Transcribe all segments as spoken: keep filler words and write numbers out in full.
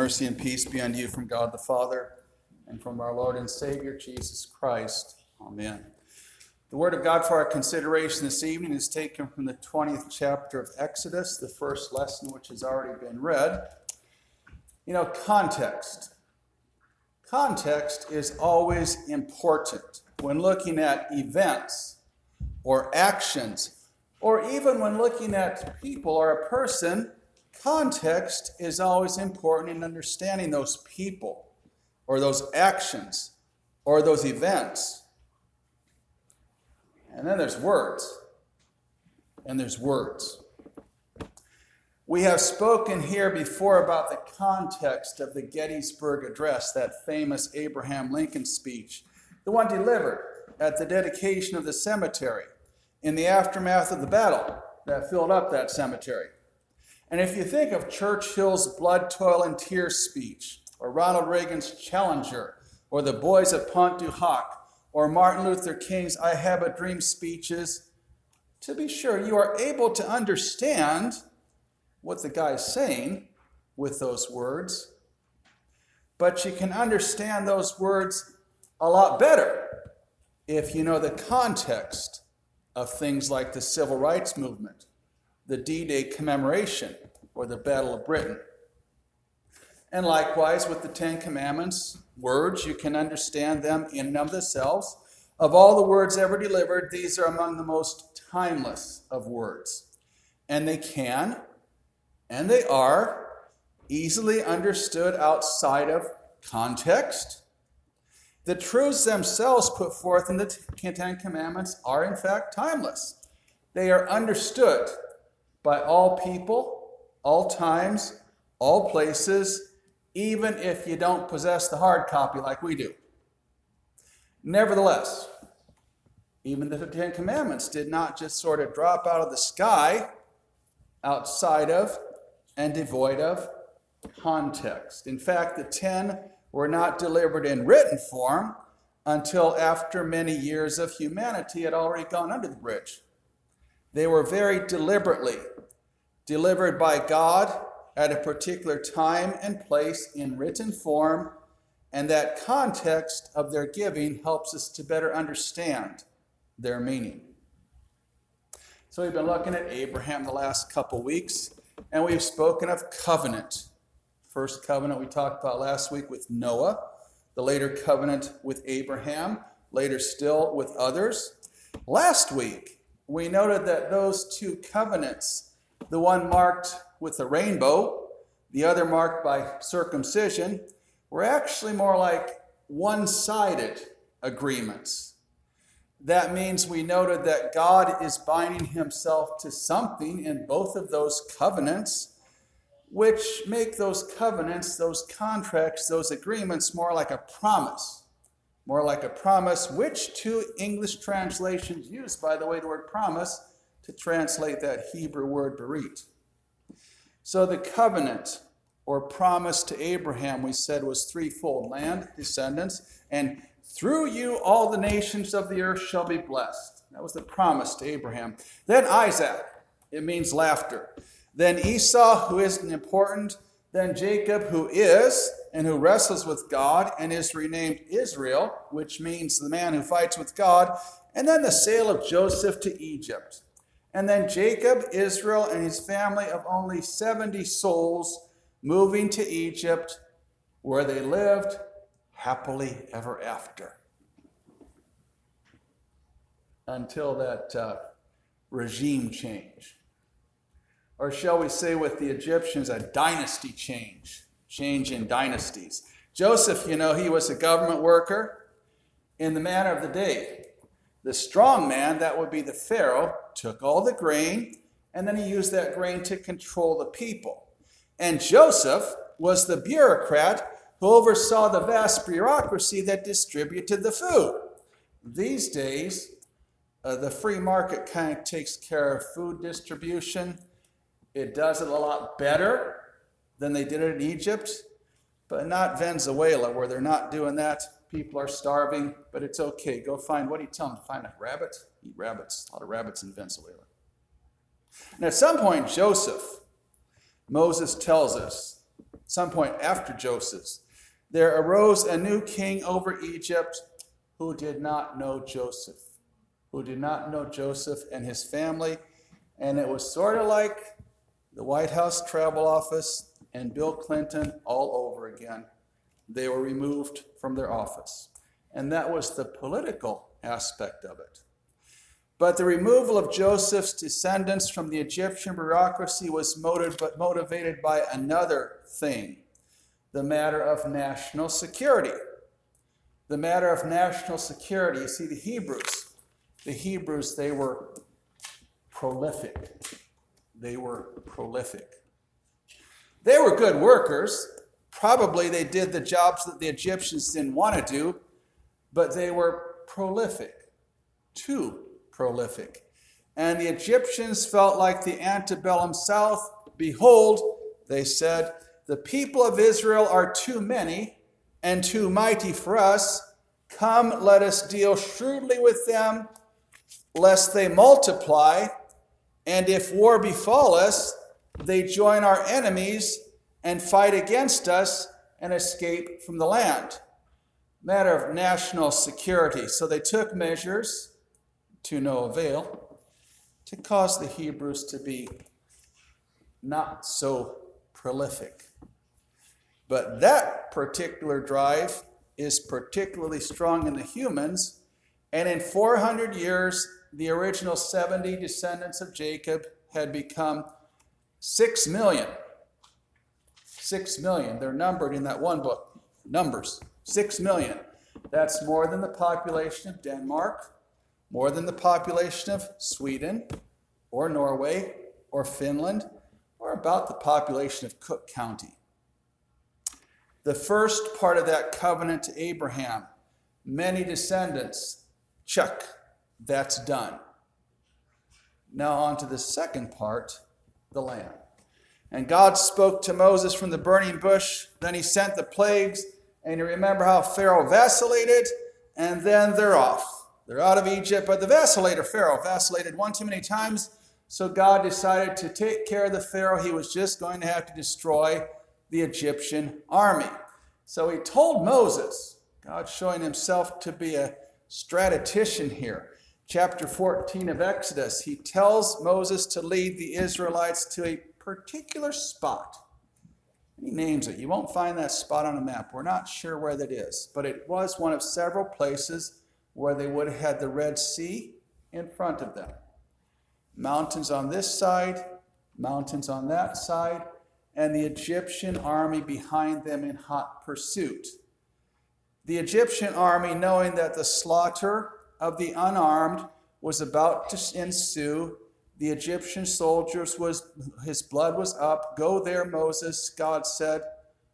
Mercy and peace be unto you from God the Father and from our Lord and Savior Jesus Christ. Amen. The word of God for our consideration this evening is taken from the twentieth chapter of Exodus, the first lesson which has already been read. You know, context. Context is always important when looking at events or actions, or even when looking at people or a person. Context is always important in understanding those people or those actions or those events. And then there's words. And there's words. We have spoken here before about the context of the Gettysburg Address, that famous Abraham Lincoln speech, the one delivered at the dedication of the cemetery in the aftermath of the battle that filled up that cemetery. And if you think of Churchill's blood, toil, and tears speech, or Ronald Reagan's Challenger, or the boys at Pont du Hoc, or Martin Luther King's I Have a Dream speeches, to be sure, you are able to understand what the guy's saying with those words, but you can understand those words a lot better if you know the context of things like the Civil Rights Movement, the D-Day commemoration, or the Battle of Britain. And likewise with the Ten Commandments, words, you can understand them in and of themselves. Of all the words ever delivered, these are among the most timeless of words. And they can, and they are, easily understood outside of context. The truths themselves put forth in the Ten Commandments are in fact timeless. They are understood by all people, all times, all places, even if you don't possess the hard copy like we do. Nevertheless, even the Ten Commandments did not just sort of drop out of the sky outside of and devoid of context. In fact, the ten were not delivered in written form until after many years of humanity had already gone under the bridge. They were very deliberately delivered by God at a particular time and place in written form, and that context of their giving helps us to better understand their meaning. So we've been looking at Abraham the last couple weeks, and we've spoken of covenant. First covenant we talked about last week with Noah, the later covenant with Abraham, later still with others. Last week, we noted that those two covenants, the one marked with a rainbow, the other marked by circumcision, were actually more like one-sided agreements. That means we noted that God is binding himself to something in both of those covenants, which make those covenants, those contracts, those agreements more like a promise. More like a promise, which two English translations use, by the way, the word promise, to translate that Hebrew word berit. So the covenant or promise to Abraham, we said, was threefold: land, descendants, and through you all the nations of the earth shall be blessed. That was the promise to Abraham. Then Isaac, it means laughter. Then Esau, who isn't important. Then Jacob, who is, and who wrestles with God, and is renamed Israel, which means the man who fights with God. And then the sale of Joseph to Egypt. And then Jacob, Israel, and his family of only seventy souls moving to Egypt, where they lived happily ever after. Until that uh, regime change. Or shall we say with the Egyptians, a dynasty change. Change in dynasties. Joseph, you know, he was a government worker in the manner of the day. The strong man, that would be the Pharaoh, took all the grain, and then he used that grain to control the people. And Joseph was the bureaucrat who oversaw the vast bureaucracy that distributed the food. These days, uh, the free market kind of takes care of food distribution. It does it a lot better than they did it in Egypt, but not Venezuela, where they're not doing that. People are starving, but it's okay. Go find, what do you tell them? Find a rabbit? Eat rabbits. A lot of rabbits in Venezuela. And at some point, Joseph, Moses tells us, some point after Joseph's, there arose a new king over Egypt who did not know Joseph, who did not know Joseph and his family. And it was sort of like the White House Travel Office and Bill Clinton all over again. They were removed from their office. And that was the political aspect of it. But the removal of Joseph's descendants from the Egyptian bureaucracy was motivated by another thing, the matter of national security. The matter of national security. You see, the Hebrews, the Hebrews, they were prolific. They were prolific. They were good workers. Probably they did the jobs that the Egyptians didn't want to do, but they were prolific, too prolific. And the Egyptians felt like the antebellum South. Behold, they said, the people of Israel are too many and too mighty for us. Come, let us deal shrewdly with them, lest they multiply. And if war befall us, they join our enemies and fight against us and escape from the land. Matter of national security. So they took measures, to no avail, to cause the Hebrews to be not so prolific. But that particular drive is particularly strong in the humans, and in four hundred years, the original seventy descendants of Jacob had become six million. Six million. They're numbered in that one book, Numbers. Six million. That's more than the population of Denmark, more than the population of Sweden, or Norway, or Finland, or about the population of Cook County. The first part of that covenant to Abraham, many descendants, check, that's done. Now on to the second part, the land. And God spoke to Moses from the burning bush, then he sent the plagues, and you remember how Pharaoh vacillated, and then they're off. They're out of Egypt, but the vacillator Pharaoh vacillated one too many times, so God decided to take care of the Pharaoh. He was just going to have to destroy the Egyptian army. So he told Moses, God showing himself to be a strategician here. Chapter fourteen of Exodus, he tells Moses to lead the Israelites to a particular spot. He names it. You won't find that spot on a map. We're not sure where that is, but it was one of several places where they would have had the Red Sea in front of them. Mountains on this side, mountains on that side, and the Egyptian army behind them in hot pursuit. The Egyptian army, knowing that the slaughter of the unarmed was about to ensue, the Egyptian soldiers, was his blood was up. Go there, Moses, God said,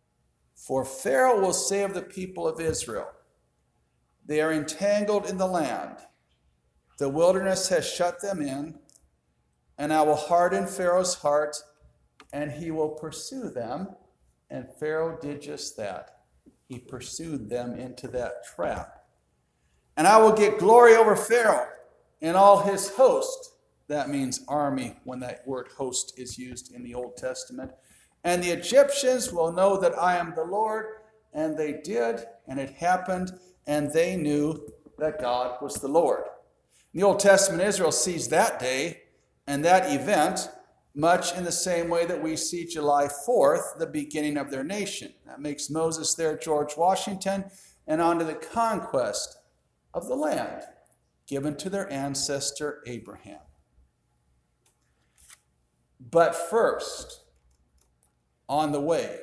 for Pharaoh will say of the people of Israel, they are entangled in the land. The wilderness has shut them in, and I will harden Pharaoh's heart, and he will pursue them. And Pharaoh did just that. He pursued them into that trap. And I will get glory over Pharaoh and all his host. That means army when that word host is used in the Old Testament. And the Egyptians will know that I am the Lord. And they did, and it happened, and they knew that God was the Lord. In the Old Testament, Israel sees that day and that event much in the same way that we see July fourth, the beginning of their nation. That makes Moses their George Washington, and on to the conquest of the land given to their ancestor Abraham. But first, on the way,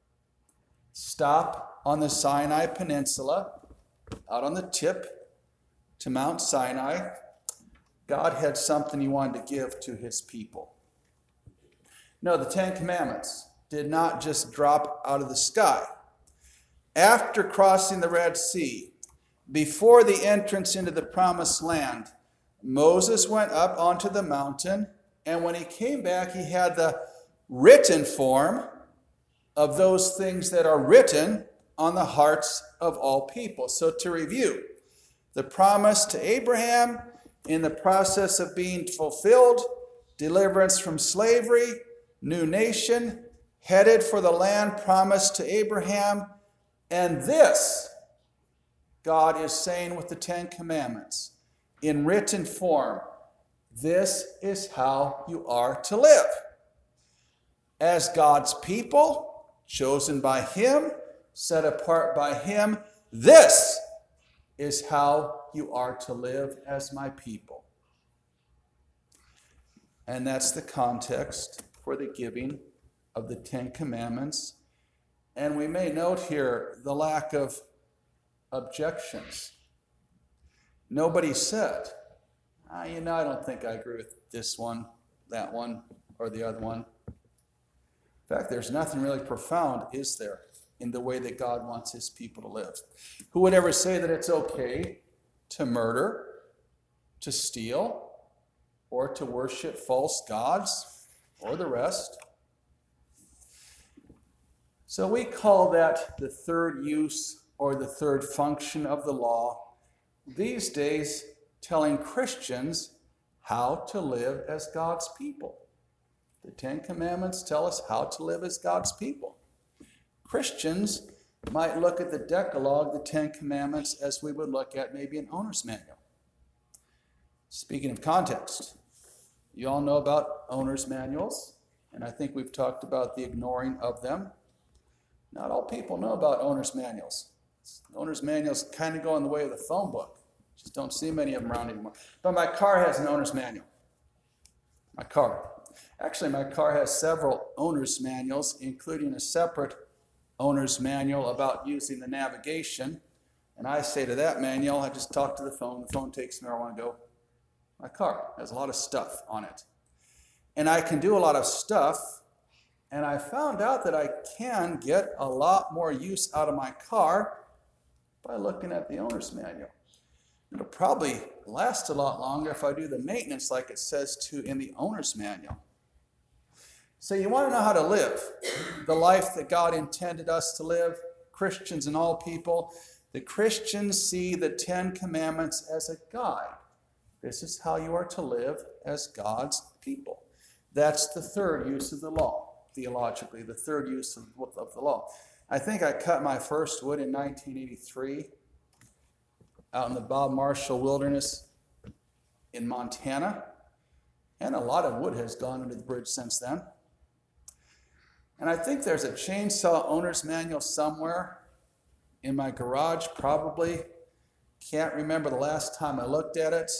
stop on the Sinai Peninsula, out on the tip to Mount Sinai. God had something he wanted to give to his people. No, the Ten Commandments did not just drop out of the sky. After crossing the Red Sea, before the entrance into the Promised Land, Moses went up onto the mountain, and when he came back, he had the written form of those things that are written on the hearts of all people. So to review, the promise to Abraham in the process of being fulfilled, deliverance from slavery, new nation, headed for the land promised to Abraham. And this, God is saying with the Ten Commandments, in written form, this is how you are to live. As God's people, chosen by Him, set apart by Him, this is how you are to live as my people. And that's the context for the giving of the Ten Commandments. And we may note here the lack of objections. Nobody said, ah, you know, I don't think I agree with this one, that one, or the other one. In fact, there's nothing really profound, is there, in the way that God wants His people to live? Who would ever say that it's okay to murder, to steal, or to worship false gods, or the rest? So we call that the third use or the third function of the law, these days telling Christians how to live as God's people. The Ten Commandments tell us how to live as God's people. Christians might look at the Decalogue, the Ten Commandments, as we would look at maybe an owner's manual. Speaking of context, you all know about owner's manuals, and I think we've talked about the ignoring of them. Not all people know about owner's manuals. Owner's manuals kind of go in the way of the phone book. Just don't see many of them around anymore. But my car has an owner's manual. My car. Actually, my car has several owner's manuals, including a separate owner's manual about using the navigation. And I say to that manual, I just talk to the phone. The phone takes me where I want to go. My car has a lot of stuff on it. And I can do a lot of stuff. And I found out that I can get a lot more use out of my car by looking at the owner's manual. It'll probably last a lot longer if I do the maintenance like it says to in the owner's manual. So you want to know how to live the life that God intended us to live, Christians and all people. The Christians see the Ten Commandments as a guide. This is how you are to live as God's people. That's the third use of the law, theologically, the third use of, of the law. I think I cut my first wood in nineteen eighty-three out in the Bob Marshall Wilderness in Montana. And a lot of wood has gone under the bridge since then. And I think there's a chainsaw owner's manual somewhere in my garage, probably. Can't remember the last time I looked at it.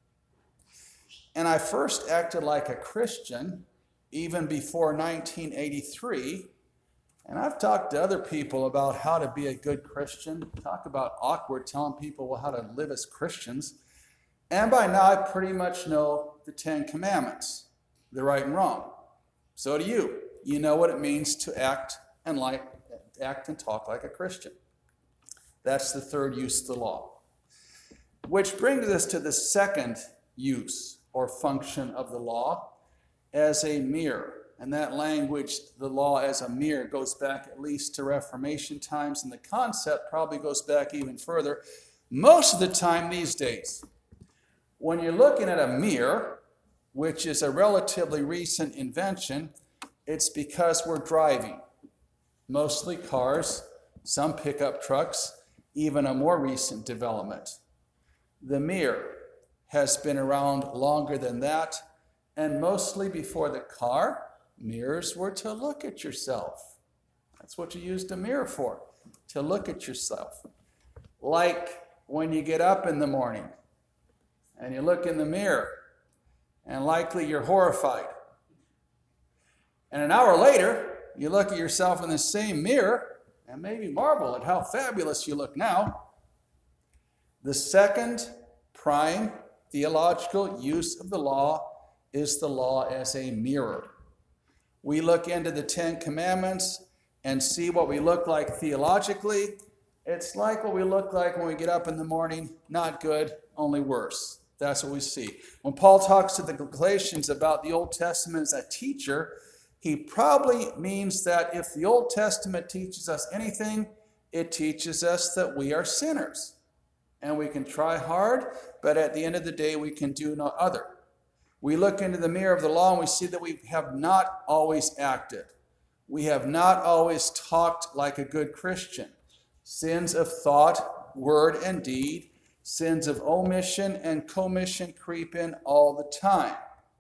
And I first acted like a Christian even before nineteen eighty-three. And I've talked to other people about how to be a good Christian. Talk about awkward telling people how to live as Christians. And by now I pretty much know the Ten Commandments, the right and wrong. So do you. You know what it means to act and like act and talk like a Christian. That's the third use of the law. Which brings us to the second use or function of the law as a mirror. And that language, the law as a mirror, goes back at least to Reformation times, and the concept probably goes back even further. Most of the time these days, when you're looking at a mirror, which is a relatively recent invention, it's because we're driving. Mostly cars, some pickup trucks, even a more recent development. The mirror has been around longer than that, and mostly before the car, mirrors were to look at yourself. That's what you used a mirror for, to look at yourself. Like when you get up in the morning and you look in the mirror, and likely you're horrified. And an hour later, you look at yourself in the same mirror and maybe marvel at how fabulous you look now. The second prime theological use of the law is the law as a mirror. We look into the Ten Commandments and see what we look like theologically. It's like what we look like when we get up in the morning. Not good, only worse. That's what we see. When Paul talks to the Galatians about the Old Testament as a teacher, he probably means that if the Old Testament teaches us anything, it teaches us that we are sinners. And we can try hard, but at the end of the day, we can do no other. We look into the mirror of the law and we see that we have not always acted. we have not always talked like a good Christian. Sins of thought, word, and deed, sins of omission and commission creep in all the time.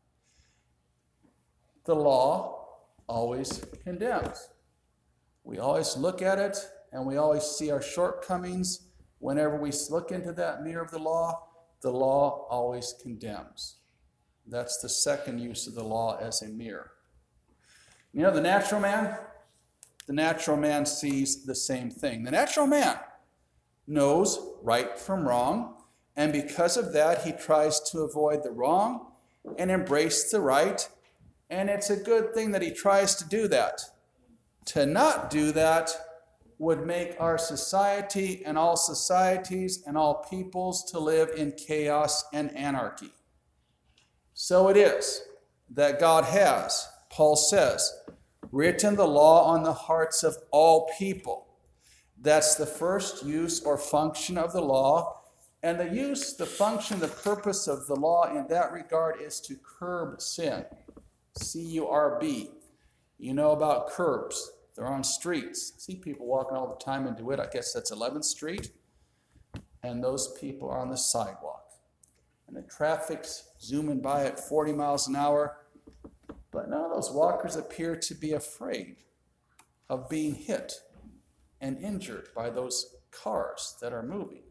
The law always condemns. We always look at it and we always see our shortcomings. Whenever we look into that mirror of the law, the law always condemns. That's the second use of the law as a mirror. You know, the natural man, the natural man sees the same thing. The natural man knows right from wrong, and because of that, he tries to avoid the wrong and embrace the right, and it's a good thing that he tries to do that. To not do that would make our society and all societies and all peoples to live in chaos and anarchy. So it is that God has, Paul says, written the law on the hearts of all people. That's the first use or function of the law. And the use, the function, the purpose of the law in that regard is to curb sin. C U R B. You know about curbs. They're on streets. I see people walking all the time in DeWitt. I guess that's eleventh Street. And those people are on the sidewalk. And the traffic's zooming by at forty miles an hour. But none of those walkers appear to be afraid of being hit and injured by those cars that are moving.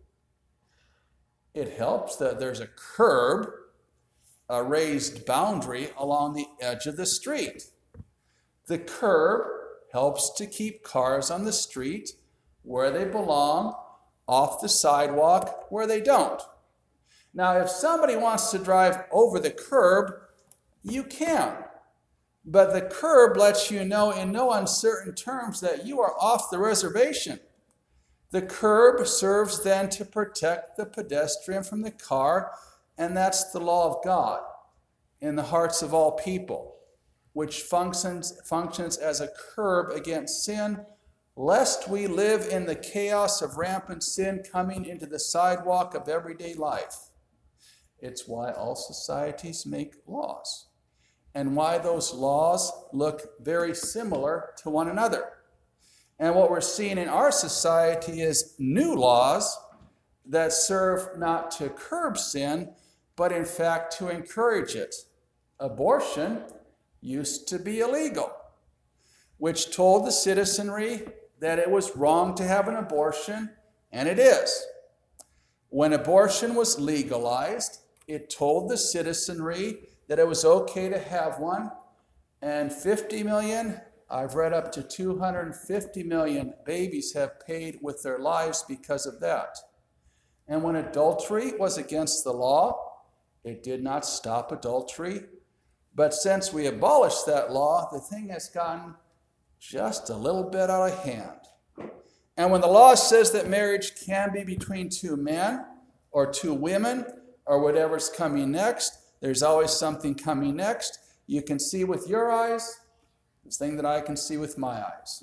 It helps that there's a curb, a raised boundary along the edge of the street. The curb helps to keep cars on the street where they belong, off the sidewalk where they don't. Now, if somebody wants to drive over the curb, you can. But the curb lets you know in no uncertain terms that you are off the reservation. The curb serves then to protect the pedestrian from the car, and that's the law of God in the hearts of all people, which functions, functions as a curb against sin, lest we live in the chaos of rampant sin coming into the sidewalk of everyday life. It's why all societies make laws, and why those laws look very similar to one another. And what we're seeing in our society is new laws that serve not to curb sin, but in fact to encourage it. Abortion used to be illegal, which told the citizenry that it was wrong to have an abortion, and it is. When abortion was legalized, it told the citizenry that it was okay to have one, and fifty million, I've read up to two hundred fifty million babies have paid with their lives because of that. And when adultery was against the law, it did not stop adultery. But since we abolished that law, the thing has gotten just a little bit out of hand. And when the law says that marriage can be between two men or two women or whatever's coming next, there's always something coming next. You can see with your eyes the thing that I can see with my eyes.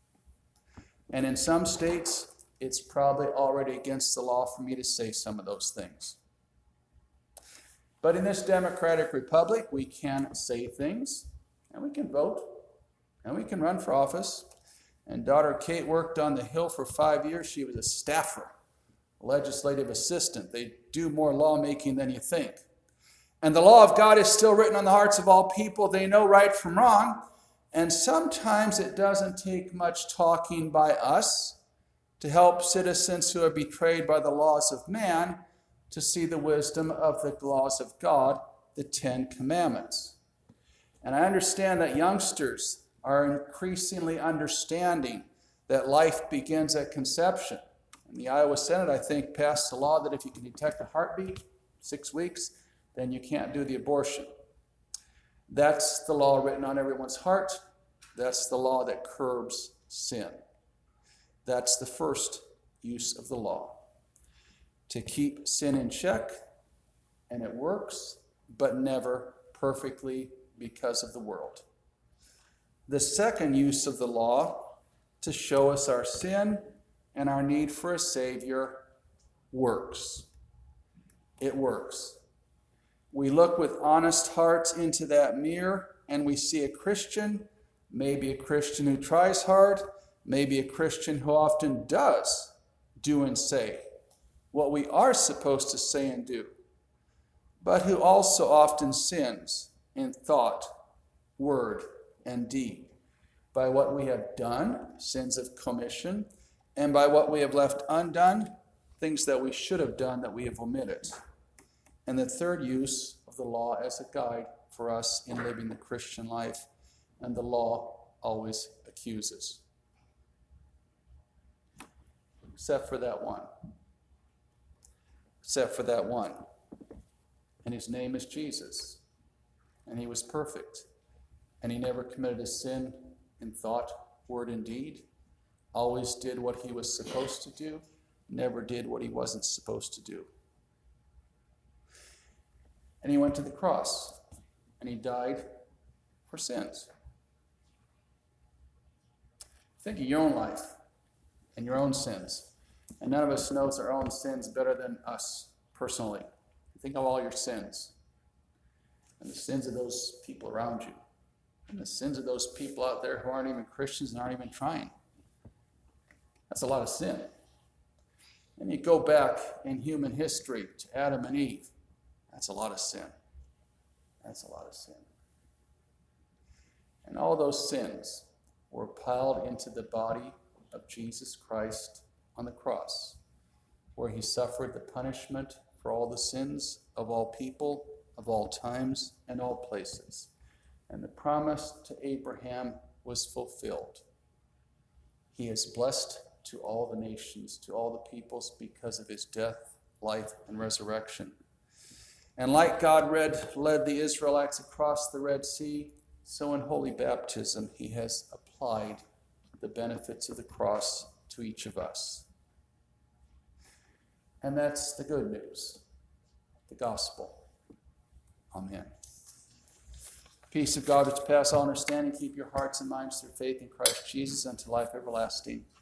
And in some states, it's probably already against the law for me to say some of those things. But in this democratic republic, we can say things, and we can vote, and we can run for office. And daughter Kate worked on the Hill for five years. She was a staffer, a legislative assistant. They do more lawmaking than you think. And the law of God is still written on the hearts of all people. They know right from wrong. And sometimes it doesn't take much talking by us to help citizens who are betrayed by the laws of man to see the wisdom of the laws of God, the Ten Commandments. And I understand that youngsters are increasingly understanding that life begins at conception. And the Iowa Senate, I think, passed a law that if you can detect a heartbeat, six weeks, then you can't do the abortion. That's the law written on everyone's heart. That's the law that curbs sin. That's the first use of the law, to keep sin in check, and it works, but never perfectly because of the world. The second use of the law, to show us our sin and our need for a Savior, works. It works. We look with honest hearts into that mirror, and we see a Christian maybe a Christian who tries hard, maybe a Christian who often does do and say what we are supposed to say and do, but who also often sins in thought, word, and deed, by what we have done, sins of commission, and by what we have left undone, things that we should have done that we have omitted. And the third use of the law as a guide for us in living the Christian life, and the law always accuses. Except for that one. Except for that one. And his name is Jesus. And he was perfect. And he never committed a sin in thought, word, and deed. Always did what he was supposed to do. Never did what he wasn't supposed to do. And he went to the cross. And he died for sins. Think of your own life and your own sins. And none of us knows our own sins better than us personally. Think of all your sins. And the sins of those people around you. And the sins of those people out there who aren't even Christians and aren't even trying. That's a lot of sin. And you go back in human history to Adam and Eve. That's a lot of sin. That's a lot of sin. And all those sins were piled into the body of Jesus Christ on the cross, where he suffered the punishment for all the sins of all people, of all times, and all places. And the promise to Abraham was fulfilled. He is blessed to all the nations, to all the peoples, because of his death, life, and resurrection. And like God read, led the Israelites across the Red Sea, so in holy baptism he has applied the benefits of the cross to each of us. And that's the good news, the gospel. Amen. Peace of God which passes all understanding, keep your hearts and minds through faith in Christ Jesus unto life everlasting.